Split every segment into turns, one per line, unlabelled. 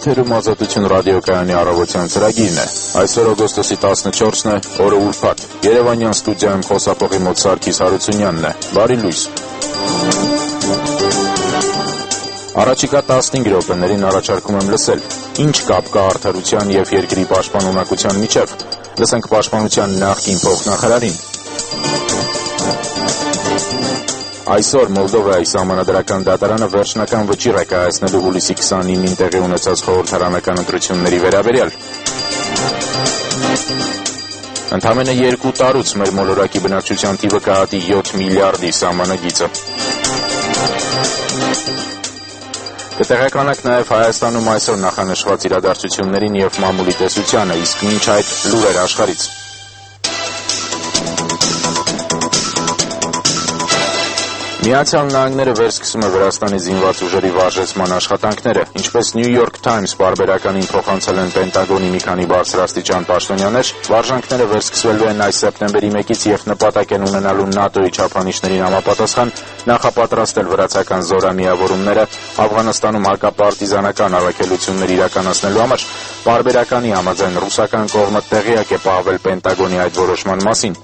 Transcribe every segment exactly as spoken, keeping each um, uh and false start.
Եթերում Ազատություն ռադիոկայանի առավոտյան ծրագիրն է։ Այսօր օգոստոսի տասնչորսն է, օրը ուրբաթ։ Երևանյան ստուդիայում խոսափողի մոտ Սարգիս Հարությունյանն է։ Բարի լույս։ Առաջիկա տասնհինգ րոպեներին առաջարկում եմ լսել. ինչ կապ կա արդարության և երկրի պաշտպանունակության միջև։ Լսենք պաշտպանության նախկին փոխնախարարին։ Այսօր Մոլդովայի սահմանադրական դատարանը վերջնական վճիռ է կայացնելու հուլիսի քսանինին տեղի ունեցած խորհրդարանական ընտրությունների վերաբերյալ։ Ընդամենը երկու տարուց մեր մոլորակի բնակչության թիվը կհատի յոթ միլիարդի սահմանագիծը։ Կտեղեկանանք նաև Հայաստանում այսօր նախանշված իրադարձություններին և մամուլի տեսությանը, իսկ մինչ այդ լուրեր աշխարհից։ Միացյալ Նահանգները վերսկսում է Վրաստանի զինված ուժերի վարժեցման աշխատանքները, ինչպես New York Times պարբերականին փոխանցել են Պենտագոնի մի քանի բարձրաստիճան պաշտոնյաներ, վարժանքները վերսկսվելու են այս սեպտեմբերի մեկից և նպատակ են ունենալու ՆԱՏՕ-ի չափանիշներին համապատասխան նախապատրաստել վրացական զորամիավորումները Աֆղանստանում հակապարտիզանական առաքելություններ իրականացնելու համար։ Պարբերականի համաձայն ռուսական կողմը տեղյակ է պահվել Պենտագոնի այդ որոշման մասին։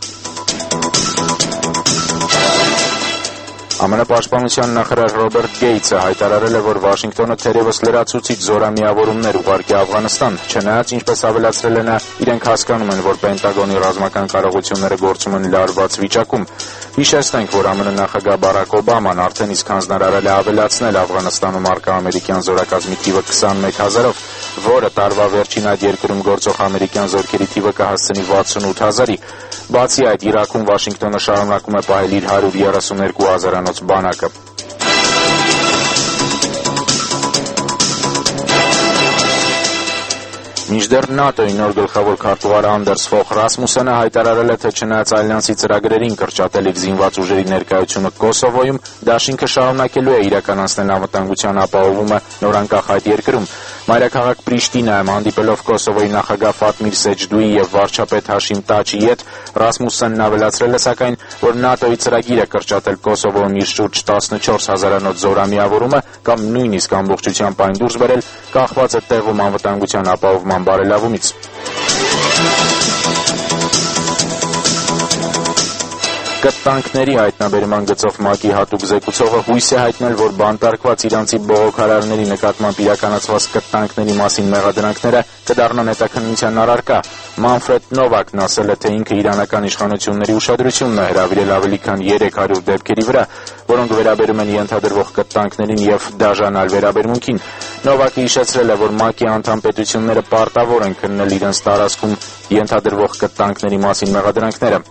ԱՄՆ պաշտպանության նախարար Ռոբերտ Գեյթսը հայտարարել է, որ Վաշինգտոնը թերևս լրացուցիչ զորամիավորումներ ուղարկի Աֆղանստան, չնայած, ինչպես ավելացրել է նա, իրենք հասկանում են, որ Պենտագոնի ռազմական կարողությունները գործում են լարված վիճակում։ Հիշեցնենք, որ ԱՄՆ նախագահ Բարակ Օբաման արդեն իսկ հանձնարարել է ավելացնել Աֆղանստանում առկա ամերիկյան զորակազմի թիվը քսանմեկ հազարով, որը տարվա վերջին այդ երկրում գործող ամերիկյան զորքերի թիվը կհասցնի վաթսունութ հազարի։ Բացի այդ, Իրաքում Վաշինգտոնը շարունակում է պահել իր հարյուր երեսունյոթ հազարանոց բանակը։ Մինչդեռ ՆԱՏՕ-ի նոր գլխավոր քարտուղար Անդերս Ֆոխ Ռասմուսենը հայտարարել է, թե չնայած Ալյանսի ծրագրերին կրճատել իր զինված ուժերի ներկայությունը Կոսովոյում, դաշինքը շարունակելու է իրականացնել անվտանգության ապահովումը նորանկախ այդ երկրում։ Մայրաքաղաք Պրիշտինայում հանդիպելով Կոսովոյի նախագահ Ֆաթմիր Սեջդուի և վարչապետ Հաշիմ Տաչի հետ, Ռասմուսենն ավելացրել է սակայն, որ ՆԱՏՕ-ի ծրագիրը կրճատել Կոսովոյում իր շուրջ տասնչորս հազարանոց զորամիավորումը կամ նույնիսկ ամբողջությամբ այն դուրս բերել, կախված է տեղում անվտանգության ապահովման բարելավումից։ Կտանքների հայտնաբերման գծով ՄԱԿ-ի հատուկ զեկուցողը հույս է հայտնել, որ բանտարկված իրանցի բողոքարարների նկատմամբ իրականացված կտանքների մասին մեղադրանքները կդառնան հետաքննության առարկա։ Մանֆրեդ Նովակն ասել է, թե ինքը իրանական իշխանությունների ուշադրությունն է հրավիրել ավելի քան երեք հարյուր դեպքերի վրա, որոնք վերաբերում են ենթադրվող կտանքներին և դաժանալ վերաբերմունքին։ Նովակը հիշեցրել է, որ ՄԱԿ-ի անդամ պետությունները պարտավոր են քննել իրենց տարածքում ենթադրվող կտանքների մասին մեղադրանքները։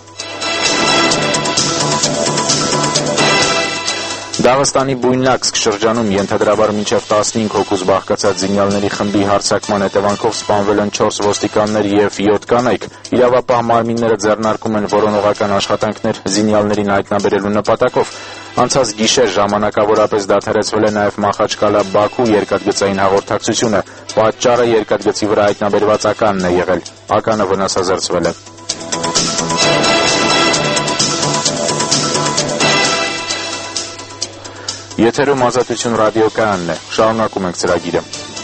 Դաղստանի Բույնլաքսկ շրջանում ենթադրաբար մինչև տասնհինգ հոգուց բաղկացած զինյալների խմբի հարձակման հետևանքով սպանվել են չորս ոստիկաններ և յոթ կանայք։ Իրավապահ մարմինները ձեռնարկում են որոնողական աշխատանքներ զինյալներին հայտնաբերելու նպատակով։ Անցած գիշեր ժամանակավորապես դադարեցվել է նաև Մախաչկալա-Բաքու երկաթգծային հաղորդակցությունը։ Պատճառը երկաթգծի վրա հայտնաբերված ականն է եղել։ Ականը վնասազերծվել է։ Եթերում Ազատություն ռադիոկայանն է, շարունակում ենք ծրագիրը։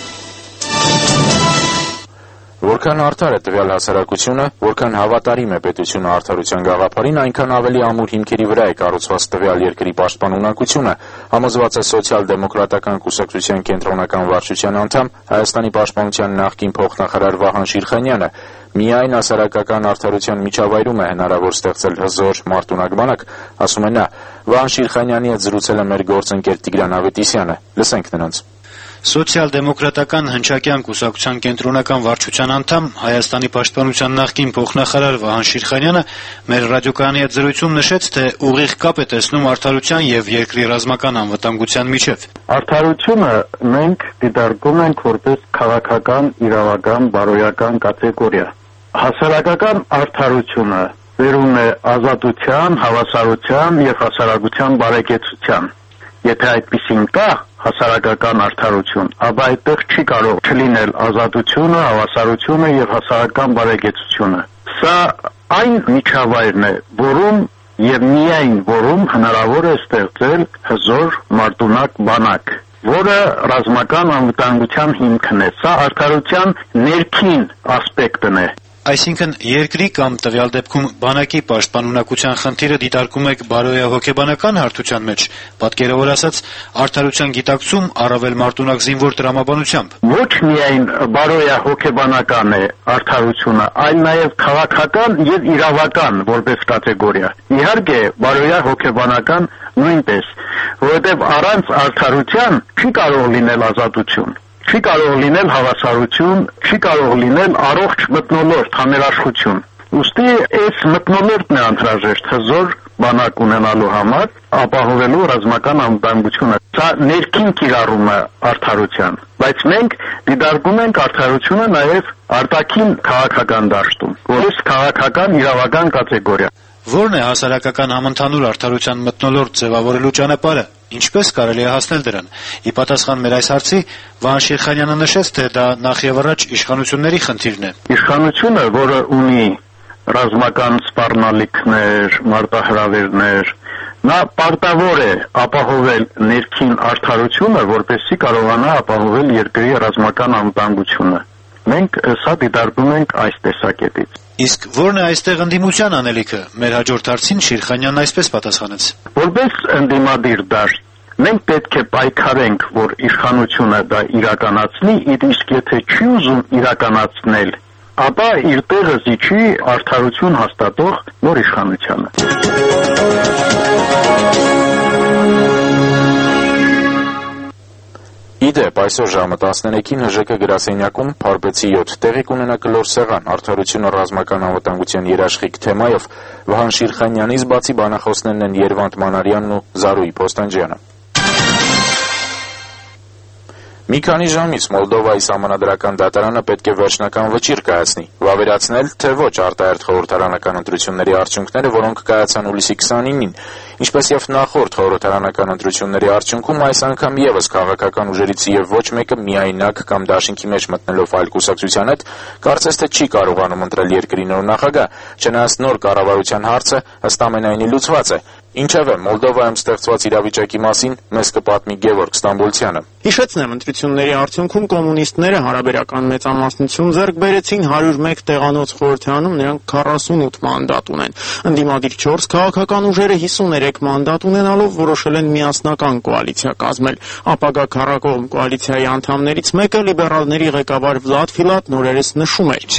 Որքան արդար է տվյալ հասարակությունը, որքան հավատարիմ է պետությունը արդարության գաղափարին, այնքան ավելի ամուր հիմքերի վրա է կառուցված տվյալ երկրի պաշտպանունակությունը, համոզված է Սոցիալ-դեմոկրատական կուսակցության կենտրոնական վարչության անդամ, Հայաստանի պաշտպանության նախկին փոխնախարար Վահան Շիրխանյանը։ Միայն հասարակական արդարության միջավայրում է հնարավոր ստեղծել հզոր մարտունակ բանակ, ասում է նա։ Վահան Շիրխանյանի հետ զրուցել է մեր գործընկեր Տիգրան Ավետիսյանը։ Լսենք նրանց։
Սոցիալ-դեմոկրատական հնչակյան կուսակցության կենտրոնական վարչության անդամ, Հայաստանի պաշտպանության նախկին փոխնախարար Վահան Շիրխանյանը մեր ռադիոկայանի հետ զրույցում նշեց, թե ուղիղ կապ է տեսնում արդարության և երկրի ռազմական անվտանգության միջև։
Արդարությունը մենք դիտարկում ենք որպես քաղաքական, իրավական, բարոյական կատեգորիա։ Հասարակական արդարությունը բերում է ազատության, հավասարության և հասարակության բարեկեցության։ Եթե այդպիսին կա հասարակական արդարություն, ապա այդտեղ չի կարող չլինել ազատությունը, հավասարությունը և հասարակական բարեկեցությունը։ Սա այն միջավայրն է, որում եւ միայն որում հնարավոր է ստեղծել հզոր մարտունակ բանակ։ որը ռազմական անվտանգության հիմքն է։ Սա արդարության ներքին ասպեկտն է։
Այսինքն երկրի կամ տվյալ դեպքում բանակի պաշտպանունակության խնդիրը դիտարկում եք բարոյահոգեբանական հարթության մեջ, պատկերավոր ասած, արդարության գիտակցում առավել մարտունակ զինվոր տրամաբանությամբ։
Ոչ միայն բարոյահոգեբանական է արդարությունը, այլ նաև քաղաքական եւ իրավական որպես կատեգորիա։ Իհարկե, բարոյահոգեբանական նույնպես, որովհետեւ առանց արդարության չի կարող լինել ազատություն։ Չի կարող լինել հավասարություն, չի կարող լինել առողջ մթնոլորտ, համերաշխություն։ Ուստի այս մթնոլորտն է անհրաժեշտ հզոր բանակ ունենալու համար, ապահովելու ռազմական անվտանգությունը։ Սա ներքին կիրառում է արդարության, բայց մենք դիտարկում ենք արդարությունը նաև արտաքին քաղաքական դաշտում, որպես քաղաքական իրավական կատեգորիա։
Որն է հասարակական համընդհանուր արդարության մթնոլորտ ձևավորելու ճանապարհը։ Ինչպես կարելի է հասնել դրան։ Ի պատասխան մեր այս հարցի Վահան Շիրխանյանը նշեց, թե դա նախևառաջ իշխանությունների խնդիրն է։
Իշխանությունը, որը ունի ռազմական սպառնալիքներ, մարտահրավերներ, նա պարտավոր է ապահովել ներքին արդարությունը, որպեսզի կարողանա ապահովել երկրի ռազմական անվտանգությունը։ Մենք սա դիտարկում ենք այս տեսակետից։
Իսկ որն է այստեղ ընդդիմության անելիքը։ Մեր հաջորդ հարցին Շիրխանյանն այսպես պատասխանեց.
Որպես ընդդիմադիր դաշտ, մենք պետք է պայքարենք, որ իշխանությունը դա իրականացնի, իսկ եթե չի ուզում իրականացնել, ապա իր տեղը զիջի արդարություն հաստատող նոր իշխանությանը։
Իդեպ, այսօր ժամը տասներեքին ՀԺԿ գրասենյակում Փարպեցի յոթ տեղի կունենա կլոր սեղան արդարությունը ռազմական անվտանգության երաշխիք թեմայով։ Վահան Շիրխանյանից բացի բանախոսներն են Երվանդ Մանարյանն ու Զարուհի Փոստանջյանը։ Մի քանի ժամից Մոլդովայի սահմանադրական դատարանը պետք է վերջնական վճիռ կայացնի, վավերացնել, թե ոչ արտահերթ խորհրդարանական ընտրությունների արդյունքները, որոնք կայացան հուլիսի քսանինին, ինչպես եւ նախորդ խորհրդարանական ընտրությունների արդյունքում այս անգամ եւս քաղաքական ուժերից եւ ոչ մեկը միայնակ կամ դաշինքի մեջ մտնելով այլ կուսակցության հետ, կարծես թե չի կարողանում ընտրել երկրի նոր նախագահ, չնայած նոր կառավարության հարցը ըստ ամենայնի լուծված է։ Ինչևէ, Մոլդովայում ստեղծված իրավիճակի մասին մեզ կպատմի Գևորգ Ստամբոլցյանը։
Հիշեցնեմ, ընտրությունների արդյունքում կոմունիստները հարաբերական մեծամասնություն ձեռք բերեցին հարյուր մեկ տեղանոց խորհրդարանում, նրանք քառասունութ մանդատ ունեն։ Ընդդիմադիր չորս քաղաքական ուժերը հիսուներեք մանդատ ունենալով որոշել են միասնական կոալիցիա կազմել։ Ապագա քառակողմ կոալիցիայի անդամներից մեկը լիբերալների ղեկավար Վլադ Ֆիլատն օրերս նշում էր.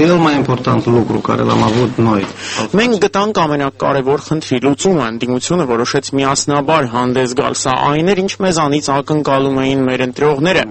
Մենք գտանք ամենակարևոր խնդրի լուծումը, ընդդիմությունը որոշեց միասնաբար հանդես գալ, սա այն էր, ինչ մեզանից ակնկալում էին մեր ընտրողները։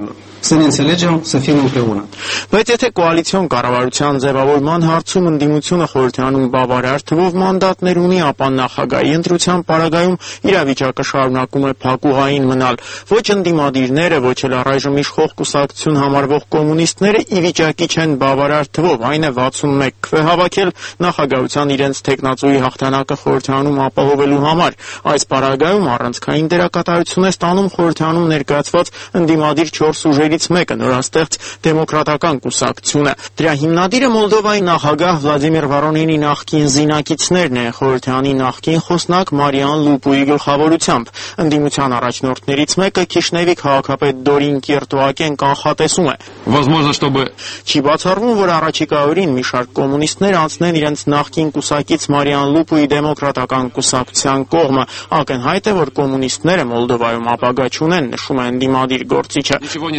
Բայց եթե կոալիցիոն կառավարության ձևավորման հարցում ընդդիմությունը խորհրդարանում բավարար թվով մանդատներ ունի, ապա նախագահի ընտրության պարագայում իրավիճակը շարունակում է փակուղային մնալ։ Ոչ ընդդիմադիրները, ոչ էլ առայժմ իշխող կուսակցություն համարվող կոմունիստները ի վիճակի չեն բավարար թվով, այն է վաթսունմեկ քվե հավաքել նախագահության իրենց թեկնածուի հաղթանակը խորհրդարանում ապահովելու համար։ Այս պարագայում առանցքային դերակատարություն է ստանում խորհրդարանում ներկայացված ընդդիմադիր չորս ուժերից մեկը, նորաստեղծ դեմոկրատական կուսակցությունը։ Դրա հիմնադիրը Մոլդովայի նախագահ Վլադիմիր Վորոնինի նախկին զինակիցներն են, խորհրդարանի նախկին խոսնակ Մարիան Լուպուի գլխավորությամբ։ Ընդդիմության առաջնորդներից մեկը Քիշնևի քաղաքապետ Դորին Կիրտուակեն կանխատեսում է. Չի բացառվում, որ առաջիկա օրին մի շարք կոմունիստներ անցնեն իրենց նախկին կուսակից Մարիան Լուպուի դեմոկրատական կուսակցության կողմը։ Ակնհայտ է, որ կոմունիստները Մոլդովայում ապագա չունեն, նշում է ընդդիմադիր գործիչը։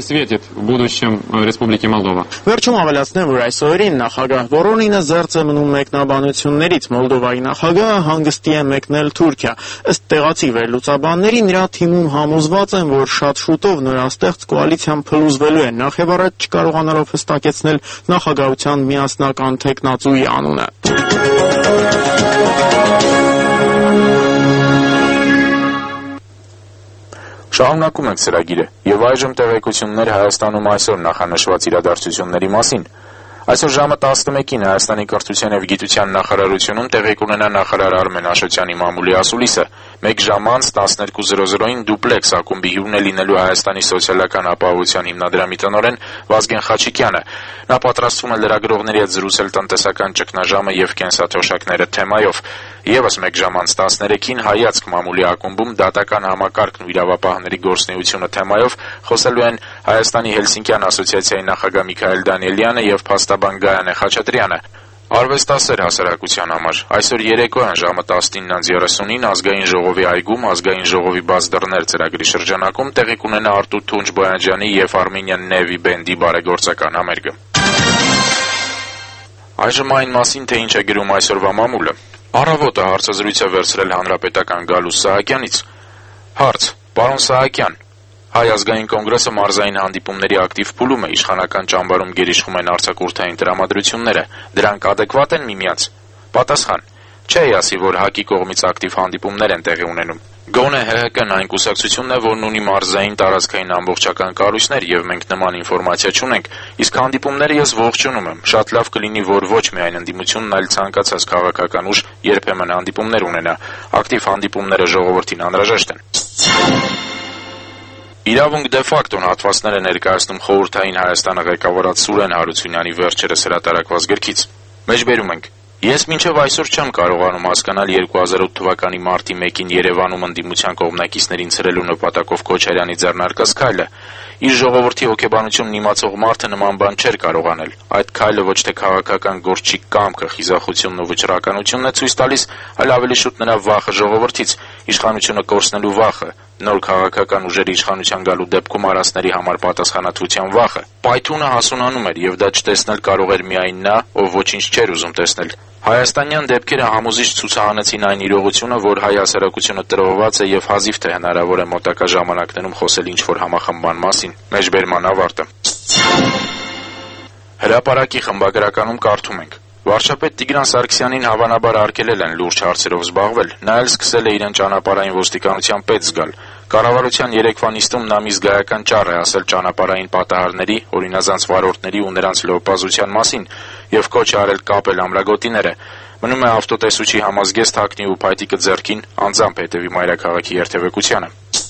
Վերջում ավելացնեմ, որ այս օրերին նախագահ Վորոնինը զերծ է մնում մեկնաբանություններից։ Մոլդովայի նախագահը հանգստի է մեկնել Թուրքիա։ Ըստ տեղացի վերլուծաբանների, նրա թիմում համոզված են, որ շատ շուտով նորաստեղծ կոալիցիան փլուզվելու է, նախևառաջ չկարողանալով հստակեցնել նախագահության միասնական թեկնածուի անունը։
Շարունակում ենք ծրագիրը եւ այժմ տեղեկություններ Հայաստանում այսօր նախանշված իրադարձությունների մասին։ Այսօր ժամը տասնմեկին Հայաստանի կրթության եւ գիտության նախարարությունում տեղի կունենա նախարար Արմեն Աշոտյանի մամուլի ասուլիսը։ Մեկ ժամ անց տասներկու զրո զրոին Դուպլեքս ակումբի հյուրն է լինելու Հայաստանի սոցիալական ապահովության հիմնադրամի տնօրեն Վազգեն Խաչիկյանը։ Նա պատրաստվում է լրագրողների հետ զրուցել տնտեսական ճգնաժամը եւ կենսաթոշակները թեմայով։ Եվս մեկ ժամ անց տասներեքին Հայացք մամուլի ակումբում դատական համակարգն ու իրավապահների գործունեությունը թեմայով խոսելու են Հայաստանի Հելսինկյան ասոցիացիայի նախագահ Միքայել Դանիելյանը եւ փաստաբան Գայանե Խաչատրյանը։ Արվեստասեր հասարակության համար այսօր երեկոյան ժամը տասնինը երեսունին Ազգային ժողովի այգում Ազգային ժողովի բաց դռներ ծրագրի շրջանակում տեղի կունենա Արտուր Թունջ Բոյանջյանի եւ Armenian Navy բենդի բարեգործական համերգը։ Այժմ այն մասին, թե ինչ է գրում այսօրվա մամուլը։ Առավոտը հարցազրույց է վերցրել Հանրապետական Գալուս Սահակյանից։ Հարց. Պարոն Սահակյան, Հայ ազգային կոնգրեսը մարզային հանդիպումների ակտիվ փուլում է, իշխանական ճամբարում գերիշխում են արձակուրդային տրամադրությունները, դրանք ադեկվատ են միմյանց։ Պատասխան. Չէ, ասի, որ ՀԱԿ-ի կողմից ակտիվ հանդիպումներ են տեղի ունենում։ Գոնե ՀՀԿ-ն այն կուսակցությունն է, որն ունի մարզային տարածքային ամբողջական կառույցներ եւ մենք նման ինֆորմացիա չունենք, իսկ հանդիպումները ես ողջունում եմ։ Շատ լավ կլինի, որ ոչ միայն ընդդիմությունն, այլ ցանկացած քաղաքական ուժ երբեմն հանդիպումներ ունենա։ Ակտիվ հանդիպումները ժողովրդին անհրաժեշտ են։ Իրավունք դե ֆակտոն հատվածներ է ներկայացնում խորհրդային Հայաստանը ղեկավարած Սուրեն Հարությունյանի վերջերս հրատարակված գրքից։ Մեջբերում ենք. Ես մինչև այսօր չեմ կարողանում հասկանալ երկու հազար ութ թվականի մարտի մեկին Երևանում ընդդիմության կողմնակիցներին ցրելու նպատակով Քոչարյանի ձեռնարկած քայլը։ Իր ժողովրդի հոգեբանությունն իմացող մարդը նման բան չէր կարող անել։ Այդ քայլը ոչ թե քաղաքական գործչի կամքը, խիզախությունն ու վճռականությունն է ցույց տալիս, այլ ավելի շուտ նրա վախը ժողովրդից, իշխանությունը կորցնելու վախը, նոր քաղաքական ուժերի իշխանության գալու դեպքում արասների համար պատասխանատվության վախը։ Պայթունը հասունանում էր եւ դա չտեսնել կարող էր միայն նա, ով ոչինչ չէր ուզում տեսնել։ Հայաստանյան դեպքերը համոզիչ ցուցահանեցին այն իրողությունը, որ հայ հասարակությունը տրոհված է եւ հազիվ թե հնարավոր է մոտակա ժամանակներում խոսել ինչ-որ համախմբան մասին։ Մեջբերման ավարտը։ Հրապարակի խմբագրականում կարդում ենք. Վարչապետ Տիգրան Սարգսյանին հավանաբար արգելել են լուրջ հարցերով զբաղվել, նա էլ սկսել է իրեն ճանապարհային ոստիկանության պետ զգալ։ Կառավարության երեկվա նիստում նա մի զգայական ճառ է ասել ճանապարհային պատահարների, օրինազանց վարորդների ու նրանց լոպազության մասին եւ կոչ է արել կապել ամրագոտիները։ Մնում է ավտոտեսուչի համազգեստ հագնի ու փայտիկը ձեռքին, անձամբ հետևի մայրաքաղաքի երթևեկությանը։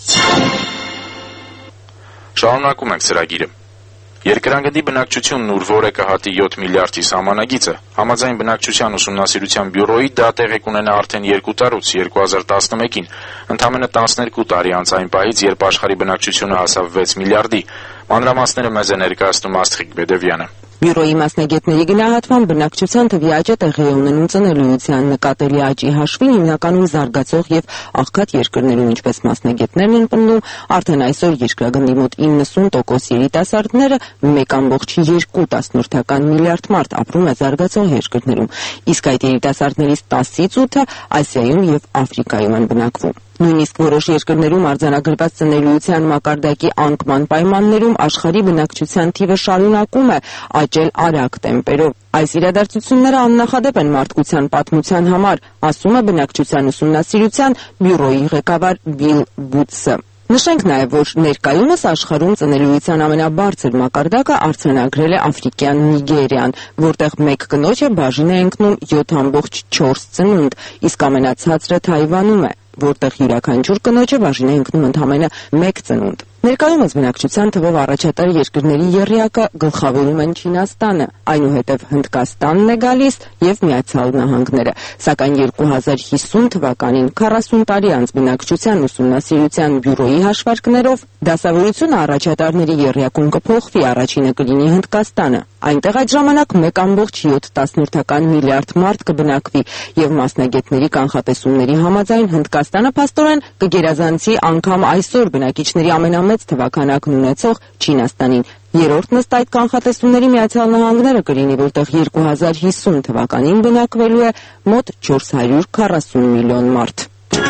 Շարունակում ենք ծրագիրը։ Երկրագնդի բնակչությունն ուր որը կհատի յոթ միլիարդի սահմանագիծը, համաձայն բնակչության ուսումնասիրության բյուրոյի դա տեղի կունենա արդեն երկու տարուց, երկու հազար տասնմեկին, ընդամենը տասներկու տարի անց այն պահից, երբ աշխարհի բնակչությունը հասավ վեց միլիարդի։ Մանրամասները մեզ է ներկայացնում Աստղիկ Բեդևյանը։
Բյուրոյի մասնագետների գնահատման բնակչության թվի աճը տեղի է ունենում ծնելիության նկատելի աճի հաշվին հիմնականում զարգացող եւ աղքատ երկրներում, ինչպես մասնագետներն են պնդում, արդեն այսօր երկրագնդի մոտ իննսուն տոկոս երիտասարդները մեկ կόμma երկու միլիարդ մարդ ապրում է զարգացող երկրներում, իսկ այդ երիտասարդներից տասից ութը Ասիայում եւ Աֆրիկայում են բնակվում։ Նույնիսկ որոշ երկրներում արձանագրված ծնելիության մակարդակի անկման պայմաններում աշխարհի բնակչության թիվը շարունակում է աճել արագ տեմպերով։ Այս իրադարձությունները աննախադեպ են մարդկության պատմության համար, ասում է բնակչության ուսումնասիրության բյուրոյի ղեկավար Բիլ Բուտսը։ Նշենք նաև, որ ներկայումս աշխարհում ծնելիության ամենաբարձր մակարդակը արձանագրել է Աֆրիկյան Նիգերիան, որտեղ մեկ կնոջ է բաժին է ընկնում յոթ կόμμα չորս ծնունդ, իսկ ամենացածրը Թայվանում է, որտեղ յուրաքանչյուր կնոջը բաժին է ընկնում ընդամենը մեկ ծնունդ։ Ներկայումս բնակչության թվով առաջատար երկրների եռյակը գլխավորում են Չինաստանը, այնուհետև Հնդկաստանն է գալիս եւ Միացյալ Նահանգները, սակայն երկու հազար հիսուն թվականին քառասուն տարի անց բնակչության ուսումնասիրության բյուրոյի հաշվարկներով դասավորությունը առաջատարների եռյակում կփոխվի, առաջինը կլինի Հնդկաստանը, այնտեղ այդ ժամանակ մեկ կόμma յոթ միլիարդ մարդ կբնակվի եւ մասնագետների կանխատեսումների համաձայն Հնդկաստանը փաստորեն կգերազանցի անգամ այսօր բնակիչների ամենամեծ թվականակն ունեցող Չինաստանին։ Երրորդն ըստ այդ կանխատեսումների Միացյալ Նահանգները կլինի, որտեղ երկու հազար հիսուն թվականին բնակվելու է մոտ չորս հարյուր քառասուն միլիոն մարդ։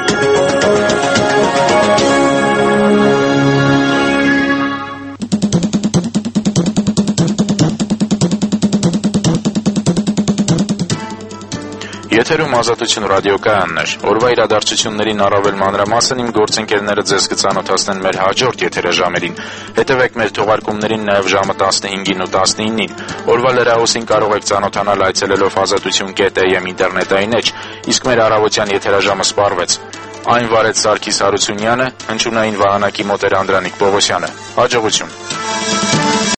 Եթերում Ազատություն ռադիոկայանն է։ Օրվա իրադարձություններին առավել մանրամասն իմ գործընկերները ձեզ կծանոթացնեն մեր հաջորդ եթերաժամերին։ Հետևեք մեր թողարկումներին նաև ժամը տասնհինգին ու տասնինին։ Օրվա լրահոսին կարող եք ծանոթանալ այցելելով ազատություն կետ էյ էմ ինտերնետային էջ, իսկ մեր առավոտյան եթերաժամը սպառվեց։ Այն վարեց Սարգիս Հարությունյանը, հնչյունային վահանակի մոտ էր Անդրանիկ Պողոսյանը։ Հաջողություն։